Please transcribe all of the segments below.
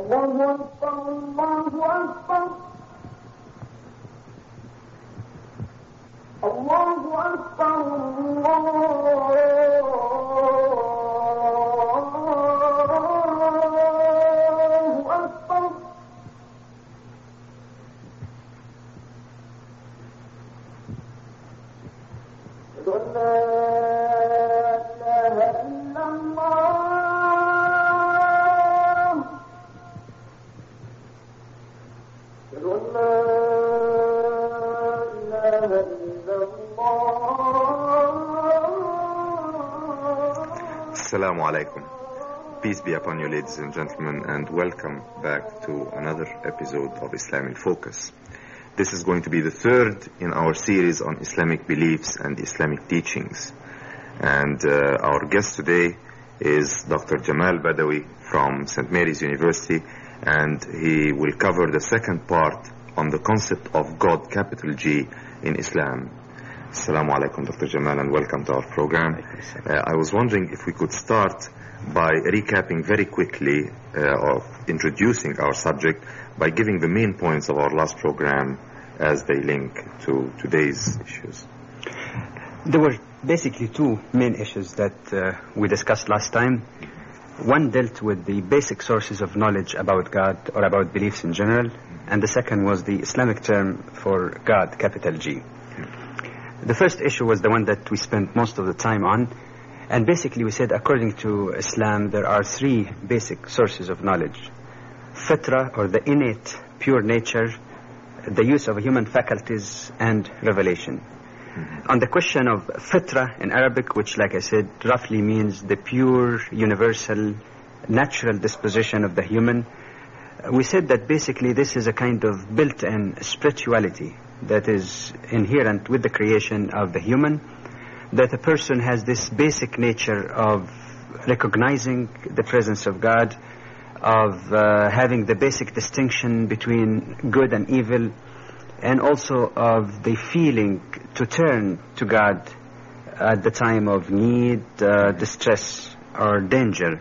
Assalamu alaikum. Peace be upon you, ladies and gentlemen, and welcome back to another episode of Islam in Focus. This is going to be the third in our series on Islamic beliefs and Islamic teachings. And our guest today is Dr. Jamal Badawi from St. Mary's University, and he will cover the second part on the concept of God, capital G, in Islam. Assalamu alaikum, Dr. Jamal, and welcome to our program. I was wondering if we could start by recapping very quickly or introducing our subject by giving the main points of our last program as they link to today's issues. There were basically two main issues that we discussed last time. One dealt with the basic sources of knowledge about God or about beliefs in general, and the second was the Islamic term for God, capital G. The first issue was the one that we spent most of the time on, and basically we said according to Islam there are three basic sources of knowledge: fitra, or the innate pure nature, the use of human faculties, and revelation. On the question of fitra in Arabic, which like I said roughly means the pure, universal, natural disposition of the human, we said that basically this is a kind of built-in spirituality that is inherent with the creation of the human, that a person has this basic nature of recognizing the presence of God, of having the basic distinction between good and evil, and also of the feeling to turn to God at the time of need, distress, or danger.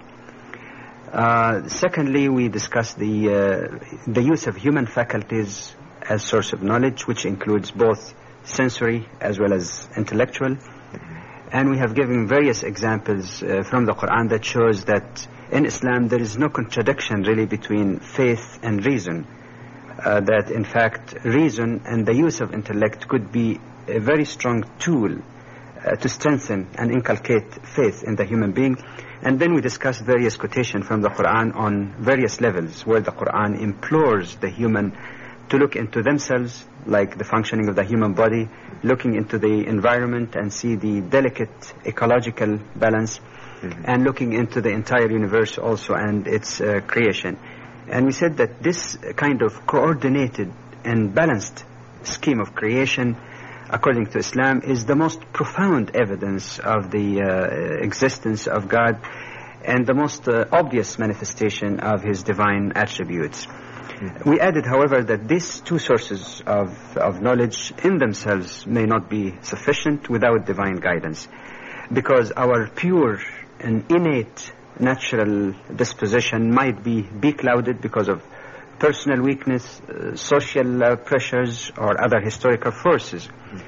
Secondly, we discussed the use of human faculties as source of knowledge, which includes both sensory as well as intellectual. And we have given various examples from the Quran that shows that in Islam there is no contradiction really between faith and reason. That in fact reason and the use of intellect could be a very strong tool to strengthen and inculcate faith in the human being. And then we discussed various quotations from the Quran on various levels where the Quran implores the human to look into themselves, like the functioning of the human body, looking into the environment and see the delicate ecological balance, and looking into the entire universe also and its creation. And we said that this kind of coordinated and balanced scheme of creation, according to Islam, is the most profound evidence of the existence of God and the most obvious manifestation of his divine attributes. We added, however, that these two sources of knowledge in themselves may not be sufficient without divine guidance, because our pure and innate natural disposition might be beclouded because of personal weakness, social pressures, or other historical forces.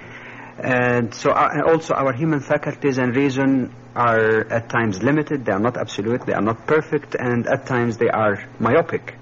And so also our human faculties and reason are at times limited. They are not absolute, they are not perfect, and at times they are myopic.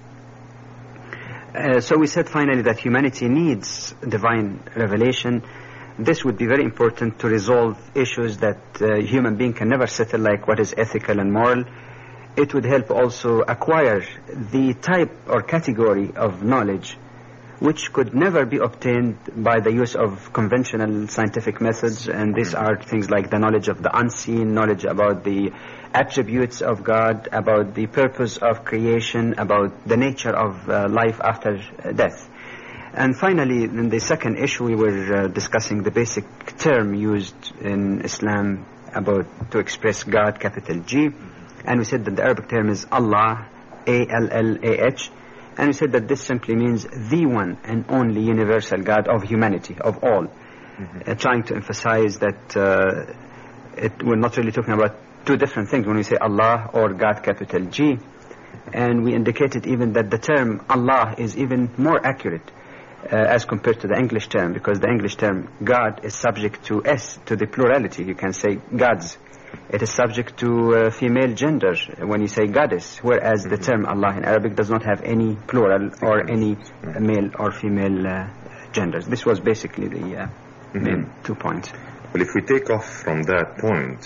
So we said finally that humanity needs divine revelation. This would be very important to resolve issues that a human being can never settle, like what is ethical and moral. It would help also acquire the type or category of knowledge which could never be obtained by the use of conventional scientific methods, and these are things like the knowledge of the unseen, knowledge about the attributes of God, about the purpose of creation, about the nature of life after death. And finally, in the second issue, we were discussing the basic term used in Islam to express God, capital G, and we said that the Arabic term is Allah, A-L-L-A-H, and we said that this simply means the one and only universal God of humanity, of all, trying to emphasize that we're not really talking about two different things when we say Allah or God, capital G. and we indicated even that the term Allah is even more accurate as compared to the English term, because the English term God is subject to S, to the plurality. You can say gods. It is subject to female gender when you say goddess, whereas the term Allah in Arabic does not have any plural or any male or female genders. This was basically the main 2 points. Well, if we take off from that point,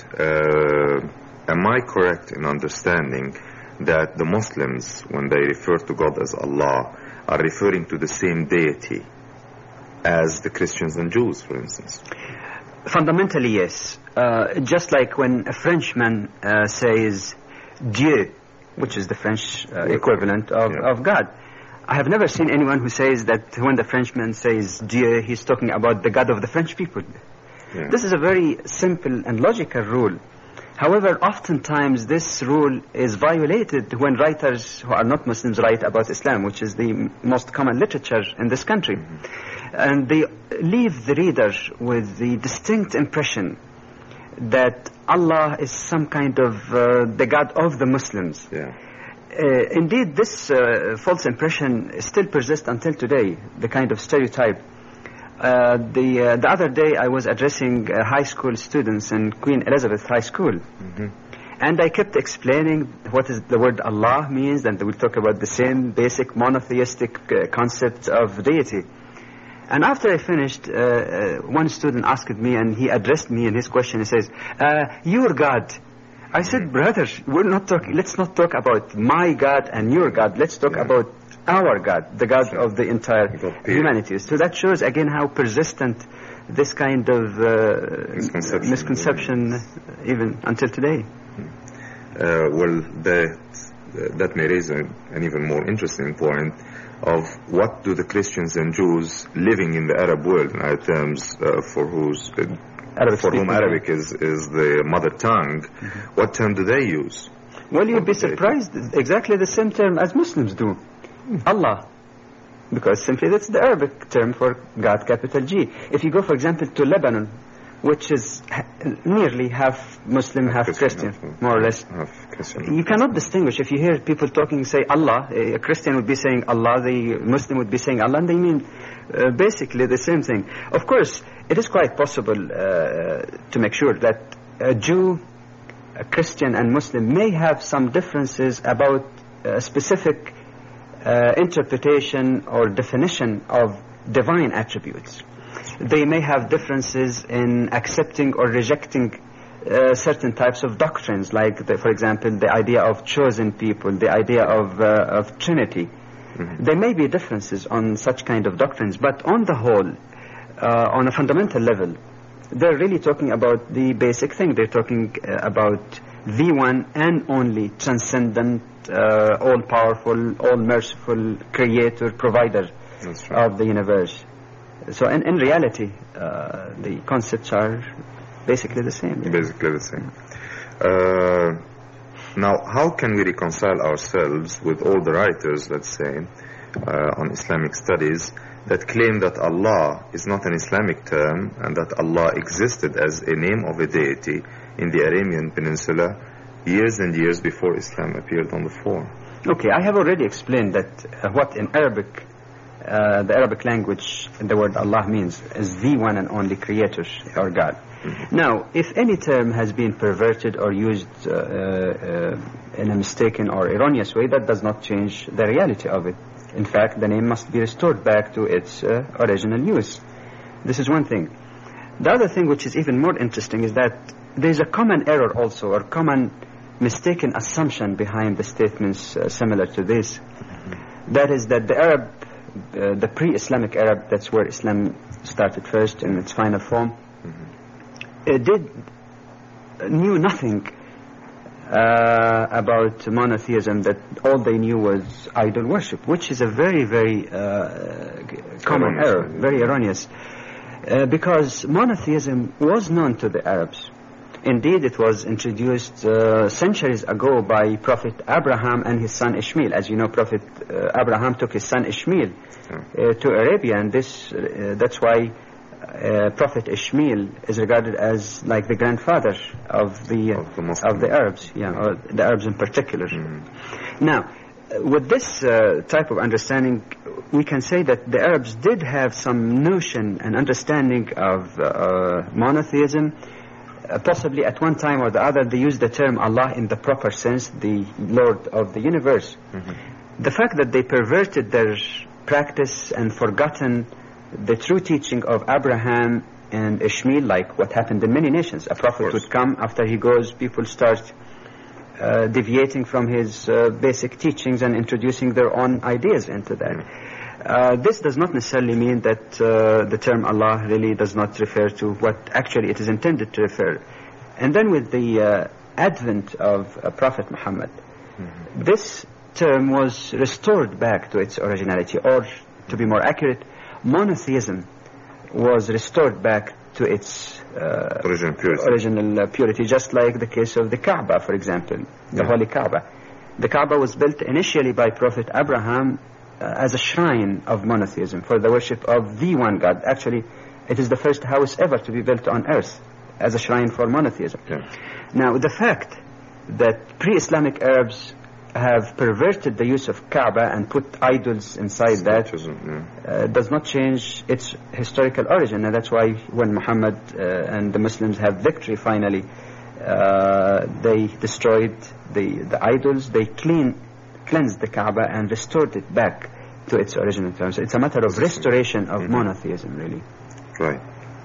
am I correct in understanding that the Muslims, when they refer to God as Allah, are referring to the same deity as the Christians and Jews, for instance? Fundamentally, yes. Just like when a Frenchman says Dieu, which is the French equivalent of God. I have never seen anyone who says that when the Frenchman says Dieu, he's talking about the God of the French people. Yeah. This is a very simple and logical rule. However, oftentimes this rule is violated when writers who are not Muslims write about Islam, which is the most common literature in this country. And they leave the reader with the distinct impression that Allah is some kind of the God of the Muslims. Yeah. Indeed, this false impression still persists until today, the kind of stereotype. The other day I was addressing high school students in Queen Elizabeth High School. And I kept explaining what is the word Allah means, and we talk about the same basic monotheistic concept of deity. And after I finished, one student asked me, and he addressed me in his question. He says, your God. I said, brother, let's not talk about my God and your God. Let's talk about our God, the God of the entire humanity. So that shows again how persistent this kind of misconception even until today. Well, that may raise an even more interesting point of what do the Christians and Jews living in the Arab world, in our terms, for whom Arabic is the mother tongue, what term do they use? Well, you'd be surprised. Exactly the same term as Muslims do. Allah. Because simply that's the Arabic term for God, capital G. If you go, for example, to Lebanon, which is nearly half Muslim, half Christian, more or less. You cannot distinguish. If you hear people talking, say Allah, a Christian would be saying Allah, the Muslim would be saying Allah, and they mean basically the same thing. Of course, it is quite possible to make sure that a Jew, a Christian, and Muslim may have some differences about specific interpretation or definition of divine attributes. They may have differences in accepting or rejecting certain types of doctrines, like, for example, the idea of chosen people, the idea of Trinity. There may be differences on such kind of doctrines, but on the whole, on a fundamental level, they're really talking about the basic thing. They're talking about the one and only transcendent, all-powerful, all-merciful creator, provider of the universe. So in reality, the concepts are basically the same. Yeah. Basically the same. Now, how can we reconcile ourselves with all the writers, let's say, on Islamic studies that claim that Allah is not an Islamic term and that Allah existed as a name of a deity in the Arabian Peninsula years and years before Islam appeared on the floor? Okay, I have already explained that what in Arabic, the Arabic language, the word Allah means is the one and only creator or God. Now, if any term has been perverted or used in a mistaken or erroneous way, that does not change the reality of it. In fact, the name must be restored back to its original use. This is one thing. The other thing, which is even more interesting, is that there is a common error also, or common mistaken assumption behind the statements similar to this. That is that the Arab, the pre-Islamic Arab, that's where Islam started first in its final form, knew nothing about monotheism, that all they knew was idol worship, which is a very, very common error, very erroneous, because monotheism was known to the Arabs. Indeed, it was introduced centuries ago by Prophet Abraham and his son Ishmael. As you know, Prophet Abraham took his son Ishmael to Arabia, and that's why Prophet Ishmael is regarded as like the grandfather of the Arabs, or the Arabs in particular. Now, with this type of understanding, we can say that the Arabs did have some notion and understanding of monotheism. Possibly at one time or the other they used the term Allah in the proper sense, the Lord of the universe. The fact that they perverted their practice and forgotten the true teaching of Abraham and Ishmael, like what happened in many nations. A prophet would come, after he goes, people start deviating from his basic teachings and introducing their own ideas into that. This does not necessarily mean that the term Allah really does not refer to what actually it is intended to refer. And then with the advent of Prophet Muhammad, this term was restored back to its originality, or to be more accurate, monotheism was restored back to its original purity, just like the case of the Kaaba, for example, the Holy Kaaba. The Kaaba was built initially by Prophet Abraham as a shrine of monotheism, for the worship of the one God. Actually, it is the first house ever to be built on earth as a shrine for monotheism. Now, the fact that pre-Islamic Arabs have perverted the use of Kaaba and put idols inside that does not change its historical origin, and that's why when Muhammad and the Muslims have victory finally, they destroyed the idols, they cleansed the Kaaba and restored it back to its original terms. It's a matter of restoration of monotheism, really. Right.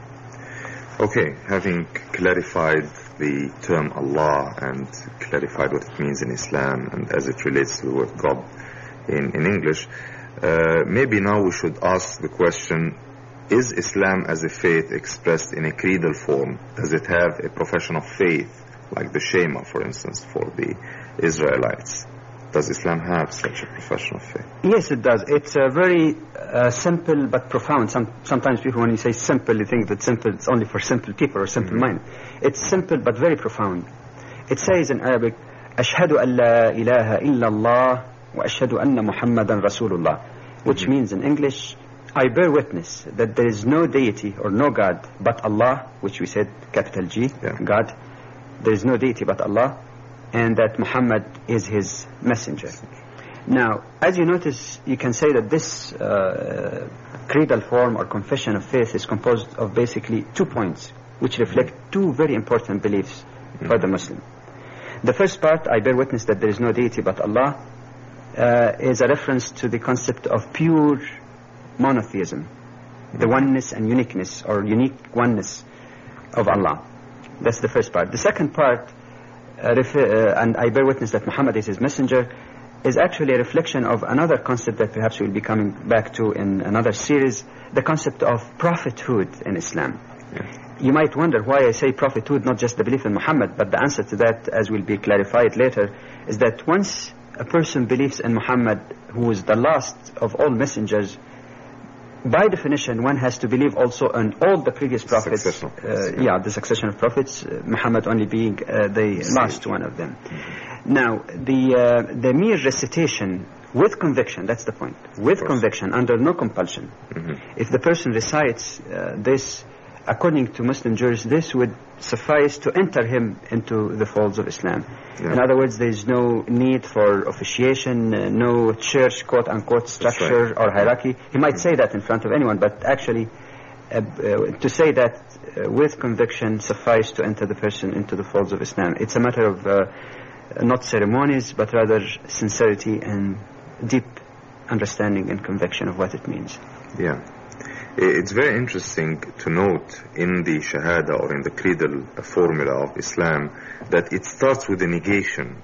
Okay, having clarified the term Allah and clarified what it means in Islam and as it relates to the word God in English, maybe now we should ask the question, is Islam as a faith expressed in a creedal form? Does it have a profession of faith, like the Shema, for instance, for the Israelites? Does Islam have such a profession of faith? Yes, it does. It's very simple but profound. Sometimes people, when you say simple, you think that simple is only for simple people or simple minded. It's simple but very profound. It says in Arabic, أشهد أن لا إله إلا الله وأشهد أن محمدا رسول الله, which means in English, I bear witness that there is no deity or no God but Allah, which we said capital G, God. There is no deity but Allah, and that Muhammad is his messenger. Now, as you notice, you can say that this creedal form or confession of faith is composed of basically 2 points, which reflect 2 very important beliefs for the Muslim. The first part, I bear witness that there is no deity but Allah, is a reference to the concept of pure monotheism, the oneness and uniqueness, or unique oneness of Allah. That's the first part. The second part, and I bear witness that Muhammad is his messenger, is actually a reflection of another concept that perhaps we'll be coming back to in another series, the concept of prophethood in Islam. Yes. You might wonder why I say prophethood, not just the belief in Muhammad, but the answer to that, as will be clarified later, is that once a person believes in Muhammad, who is the last of all messengers, by definition, one has to believe also in all the previous prophets. The succession of prophets, Muhammad only being the last one of them. Now, the mere recitation with conviction, that's the point, with conviction, under no compulsion. If the person recites this, according to Muslim jurists, this would suffice to enter him into the folds of Islam. In other words, there is no need for officiation, no church, quote-unquote, structure or hierarchy. He might say that in front of anyone, but actually to say that with conviction suffice to enter the person into the folds of Islam. It's a matter of not ceremonies, but rather sincerity and deep understanding and conviction of what it means. Yeah. It's very interesting to note in the Shahada, or in the creedal formula of Islam, that it starts with a negation.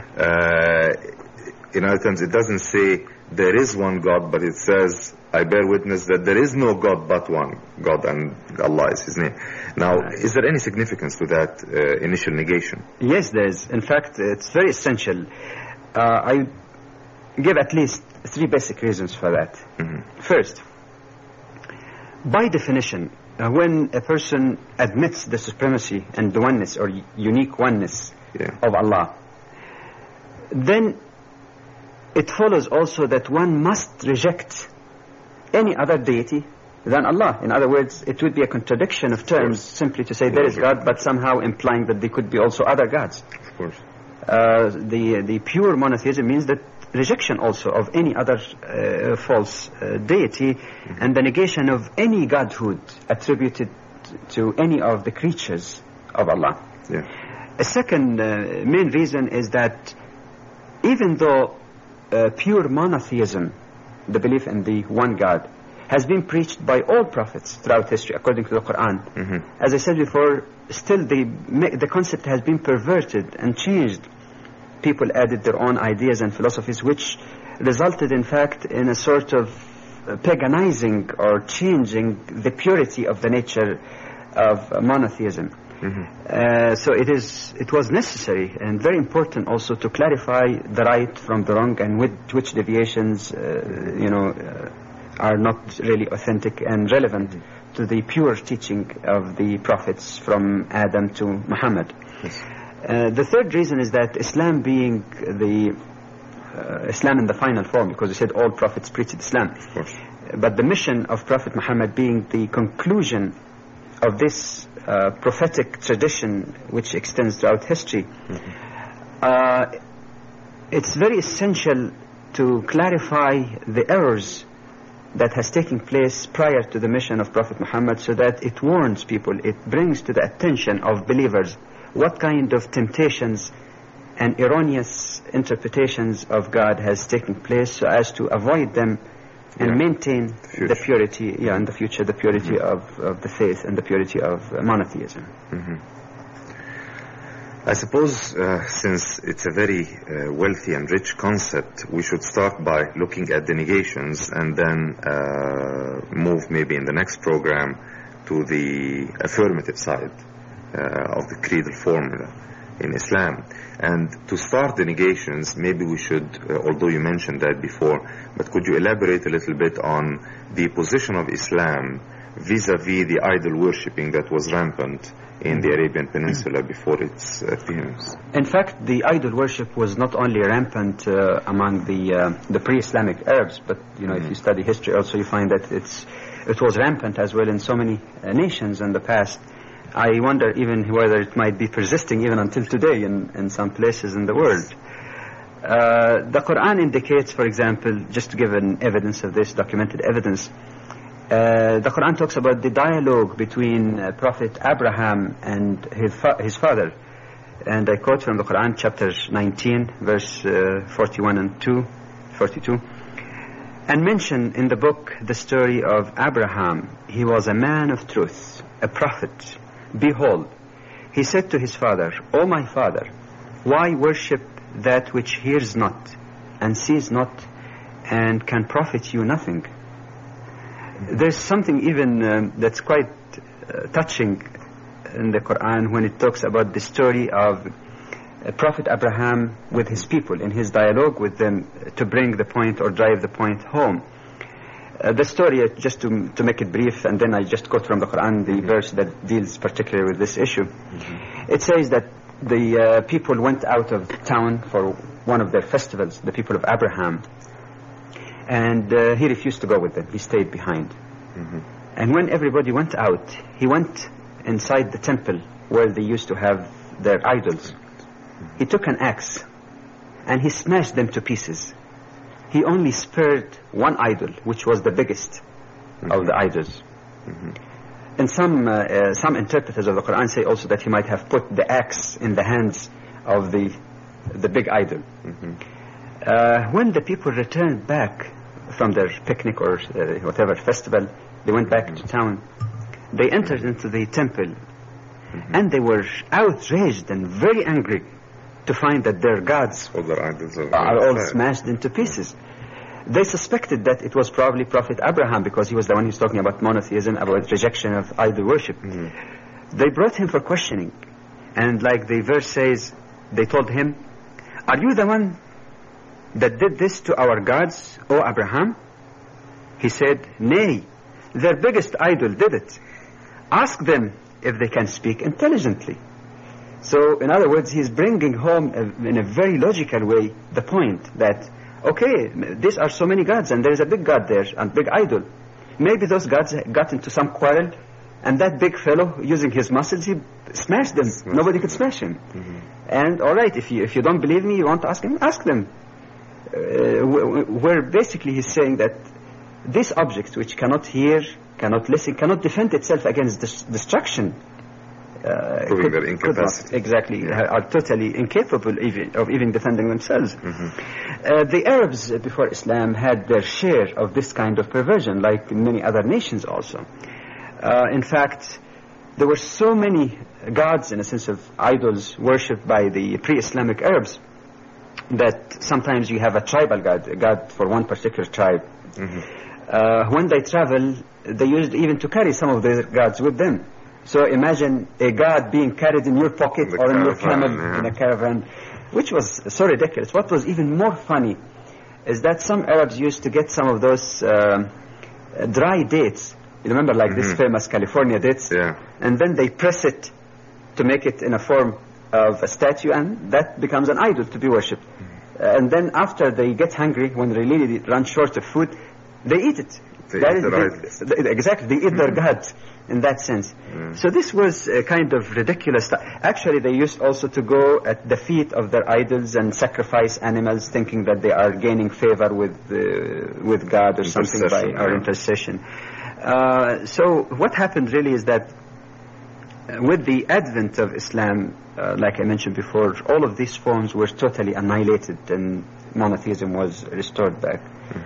In other terms, it doesn't say there is one God, but it says, I bear witness that there is no God but one God, and Allah is his name. Now, is there any significance to that initial negation? Yes, there is. In fact, it's very essential. I give at least 3 basic reasons for that. First, by definition, when a person admits the supremacy and the oneness or unique oneness of Allah, then it follows also that one must reject any other deity than Allah. In other words, it would be a contradiction of terms simply to say there is God, but somehow implying that there could be also other gods. Of course. The pure monotheism means that rejection also of any other false deity, and the negation of any godhood attributed to any of the creatures of Allah. Yeah. A second main reason is that even though pure monotheism, the belief in the one God, has been preached by all prophets throughout history according to the Quran, as I said before, still the concept has been perverted and changed. People added their own ideas and philosophies, which resulted in fact in a sort of paganizing or changing the purity of the nature of monotheism. So it was necessary and very important also to clarify the right from the wrong, and which deviations are not really authentic and relevant to the pure teaching of the prophets from Adam to Muhammad. Yes. The third reason is that Islam being Islam in the final form, because we said all prophets preached Islam, Of course. but the mission of Prophet Muhammad being the conclusion of this prophetic tradition which extends throughout history, it's very essential to clarify the errors that has taken place prior to the mission of Prophet Muhammad, so that it warns people, it brings to the attention of believers what kind of temptations and erroneous interpretations of God has taken place, so as to avoid them and maintain the purity, in the future, the purity of the faith and the purity of monotheism. I suppose since it's a very wealthy and rich concept, we should start by looking at the negations and then move maybe in the next program to the affirmative side of the creedal formula in Islam. And to start the negations, maybe we should, although you mentioned that before, but could you elaborate a little bit on the position of Islam vis-a-vis the idol worshipping that was rampant in the Arabian Peninsula before its appearance? In fact, the idol worship was not only rampant among the pre-Islamic Arabs, but if you study history also, you find that it was rampant as well in so many nations in the past. I wonder even whether it might be persisting even until today in some places in the world. The Quran indicates, for example, just to give an evidence of this, documented evidence, the Quran talks about the dialogue between Prophet Abraham and his father. And I quote from the Quran, chapter 19, verse 41 and 42. And mention in the book the story of Abraham. He was a man of truth, a prophet. Behold, he said to his father, O my father, why worship that which hears not and sees not and can profit you nothing? There's something even that's quite touching in the Quran when it talks about the story of Prophet Abraham with his people, in his dialogue with them to bring the point or drive the point home. The story, just to make it brief, and then I just quote from the Quran the verse that deals particularly with this issue. It says that the people went out of town for one of their festivals, the people of Abraham, and he refused to go with them. He stayed behind. And when everybody went out, he went inside the temple where they used to have their idols. He took an axe and he smashed them to pieces. He only spared one idol, which was the biggest of the idols. And some interpreters of the Quran say also that he might have put the axe in the hands of the big idol. When the people returned back from their picnic or whatever festival, they went back to town. They entered into the temple, and they were outraged and very angry to find that their gods are all smashed into pieces. They suspected that it was probably Prophet Abraham, because he was the one who's talking about monotheism, about rejection of idol worship. They brought him for questioning, and like the verse says, they told him, are you the one that did this to our gods, O Abraham? He said, nay, their biggest idol did it. Ask them if they can speak intelligently. So, in other words, he's bringing home in a very logical way the point that, okay, these are so many gods, and there's a big god there, and big idol. Maybe those gods got into some quarrel, and that big fellow, using his muscles, he smashed them. Nobody could smash him. And all right, if you don't believe me, you want to ask him, ask them. where basically he's saying that this object, which cannot hear, cannot listen, cannot defend itself against destruction, proving their incapacity. Exactly, are totally incapable of even defending themselves. The Arabs before Islam had their share of this kind of perversion, like many other nations also. In fact, there were so many gods, in a sense of idols, worshipped by the pre-Islamic Arabs, that sometimes you have a tribal god, a god for one particular tribe. When they travel, they used even to carry some of their gods with them. So imagine a god being carried in your pocket or in your camel in a caravan, which was so ridiculous. What was even more funny is that some Arabs used to get some of those dry dates. You remember, like this famous California dates? Yeah. And then they press it to make it in a form of a statue, and that becomes an idol to be worshipped. And then after they get hungry, when they really run short of food, they eat it. Exactly, they eat their gods in that sense. So this was a kind of ridiculous. Actually, they used also to go at the feet of their idols and sacrifice animals, thinking that they are gaining favor with God or something by our intercession. So what happened really is that with the advent of Islam, like I mentioned before, all of these forms were totally annihilated and monotheism was restored back.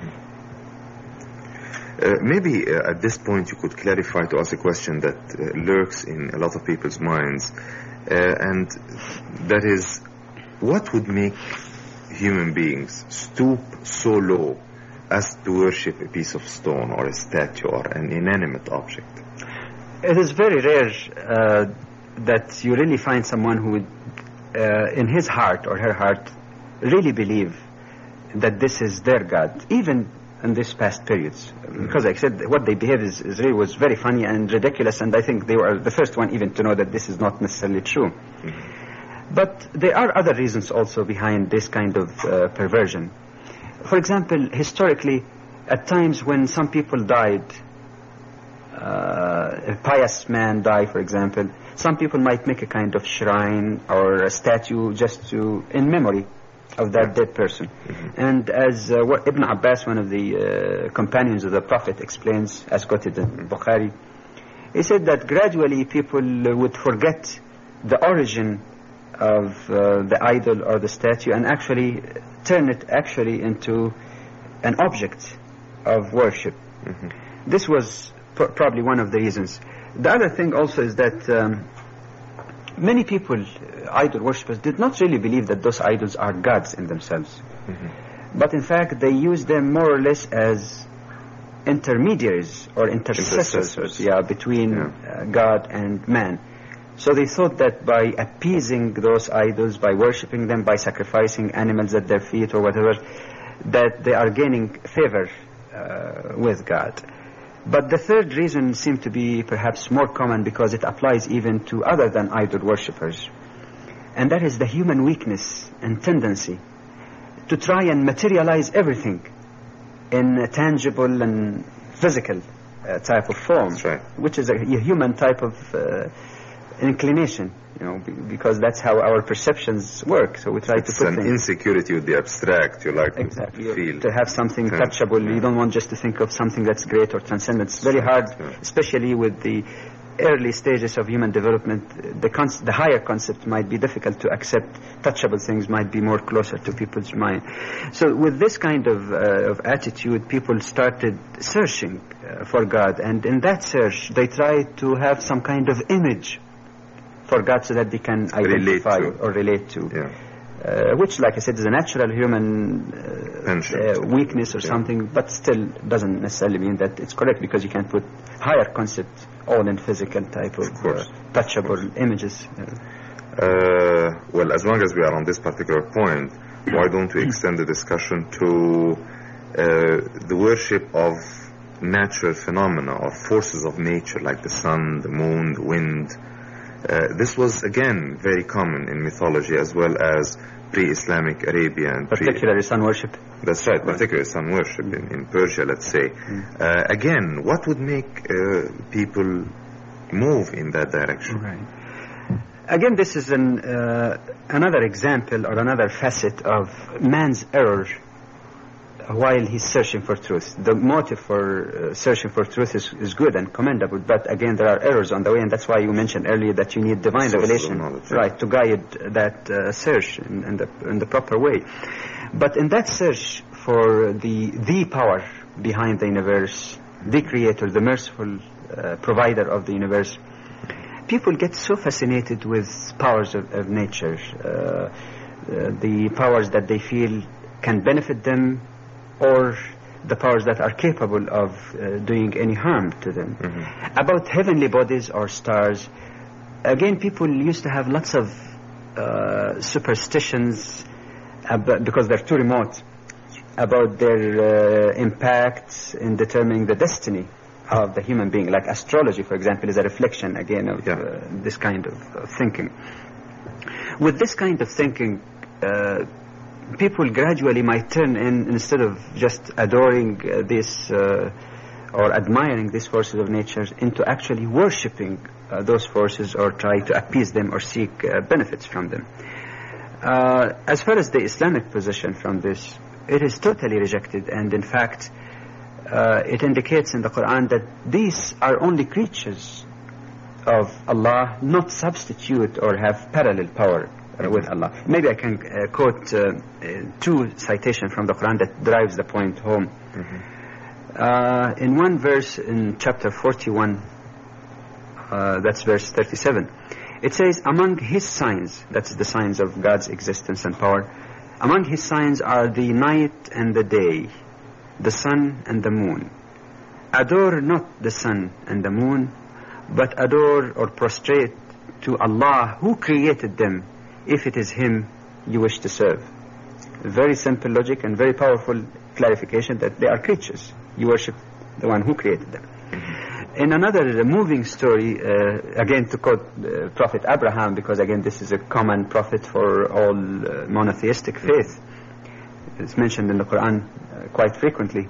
Maybe at this point you could clarify to us a question that lurks in a lot of people's minds, and that is, what would make human beings stoop so low as to worship a piece of stone or a statue or an inanimate object? It is very rare that you really find someone who would, in his heart or her heart, really believe that this is their God, even in these past periods. Because like I said, what they behave was very funny and ridiculous, and I think they were the first one even to know that this is not necessarily true. But there are other reasons also behind this kind of perversion. For example, historically, at times when some people died, a pious man died, for example, some people might make a kind of shrine or a statue just in memory of that dead person. And as what Ibn Abbas, one of the companions of the Prophet, explains, as quoted in Bukhari, he said that gradually people would forget the origin of the idol or the statue and actually turn it into an object of worship. This was probably one of the reasons. The other thing also is that many people, idol worshippers, did not really believe that those idols are gods in themselves. But in fact, they use them more or less as intermediaries or intercessors between God and man. So they thought that by appeasing those idols, by worshipping them, by sacrificing animals at their feet or whatever, that they are gaining favor with God. But the third reason seemed to be perhaps more common because it applies even to other than idol worshippers. And that is the human weakness and tendency to try and materialize everything in a tangible and physical type of form. That's right. Which is a human type of inclination, because that's how our perceptions work. So we try to put an insecurity with the abstract. You like to feel, to have something touchable. You don't want just to think of something that's great or transcendent. It's very hard, especially with the early stages of human development. The higher concept might be difficult to accept. Touchable things might be more closer to people's mind. So with this kind of attitude, people started searching for God, and in that search they tried to have some kind of image for God so that they can identify or relate to. Which, like I said, is a natural human weakness or something, but still doesn't necessarily mean that it's correct, because you can put higher concepts all in physical type of touchable images. Well, as long as we are on this particular point, why don't we extend the discussion to the worship of natural phenomena or forces of nature, like the sun, the moon, the wind. This was again very common in mythology as well as pre-Islamic Arabia and particularly sun worship. That's right, particularly sun worship in Persia, let's say. Again, what would make people move in that direction? Right. Again, this is another example or another facet of man's error while he's searching for truth. The motive for searching for truth is good and commendable, but again, there are errors on the way, and that's why you mentioned earlier that you need divine revelation, right, to guide that search in the proper way. But in that search for the power behind the universe, the creator, the merciful provider of the universe, people get so fascinated with powers of nature, the powers that they feel can benefit them, or the powers that are capable of doing any harm to them. Mm-hmm. About heavenly bodies or stars, again, people used to have lots of superstitions because they're too remote about their impacts in determining the destiny of the human being. Like astrology, for example, is a reflection again of this kind of thinking. With this kind of thinking, people gradually might turn instead of just adoring this or admiring these forces of nature, into actually worshipping those forces or try to appease them or seek benefits from them. As far as the Islamic position from this, it is totally rejected, and in fact it indicates in the Quran that these are only creatures of Allah, not substitute or have parallel power with Allah. Maybe I can quote two citations from the Quran that drives the point home. Mm-hmm. In one verse in chapter 41, that's verse 37, it says, among his signs, that's the signs of God's existence and power, among his signs are the night and the day, the sun and the moon. Adore not the sun and the moon, but adore or prostrate to Allah who created them, if it is Him you wish to serve. Very simple logic and very powerful clarification that they are creatures. You worship the one who created them. In another moving story, again to quote Prophet Abraham, because again this is a common prophet for all monotheistic faith. It's mentioned in the Quran quite frequently.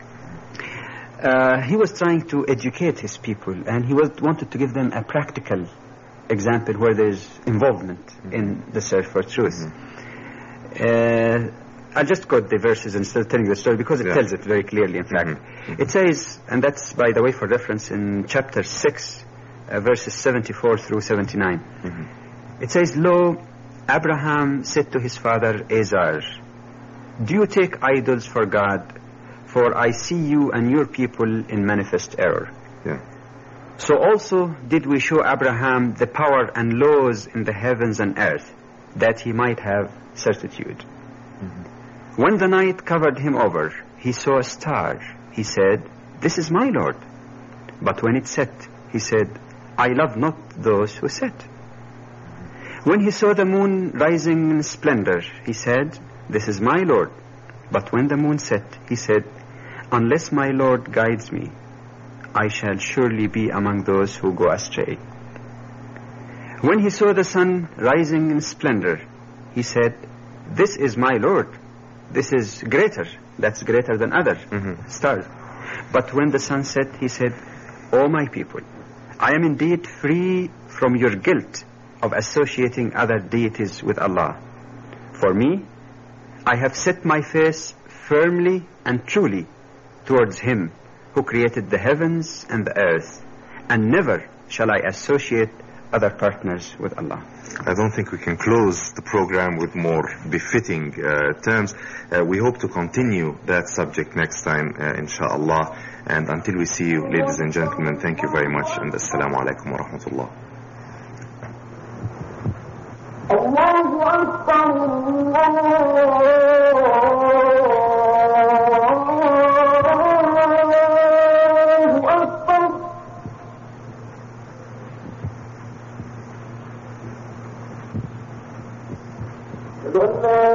He was trying to educate his people, and he wanted to give them a practical example where there's involvement in the search for truth. I'll just quote the verses instead of telling the story, because it tells it very clearly, in fact. It says, and that's, by the way, for reference, in chapter 6, verses 74 through 79. It says, Lo, Abraham said to his father Azar, do you take idols for God? For I see you and your people in manifest error. So also did we show Abraham the power and laws in the heavens and earth, that he might have certitude. When the night covered him over, he saw a star. He said, this is my Lord. But when it set, he said, I love not those who set. When he saw the moon rising in splendor, he said, this is my Lord. But when the moon set, he said, unless my Lord guides me, I shall surely be among those who go astray. When he saw the sun rising in splendor, he said, this is my Lord. This is greater. That's greater than other stars. But when the sun set, he said, O my people, I am indeed free from your guilt of associating other deities with Allah. For me, I have set my face firmly and truly towards Him who created the heavens and the earth, and never shall I associate other partners with Allah. I don't think we can close the program with more befitting terms. We hope to continue that subject next time, inshallah. And until we see you, ladies and gentlemen, thank you very much, and assalamu alaikum wa rahmatullah. Allahu Akbar.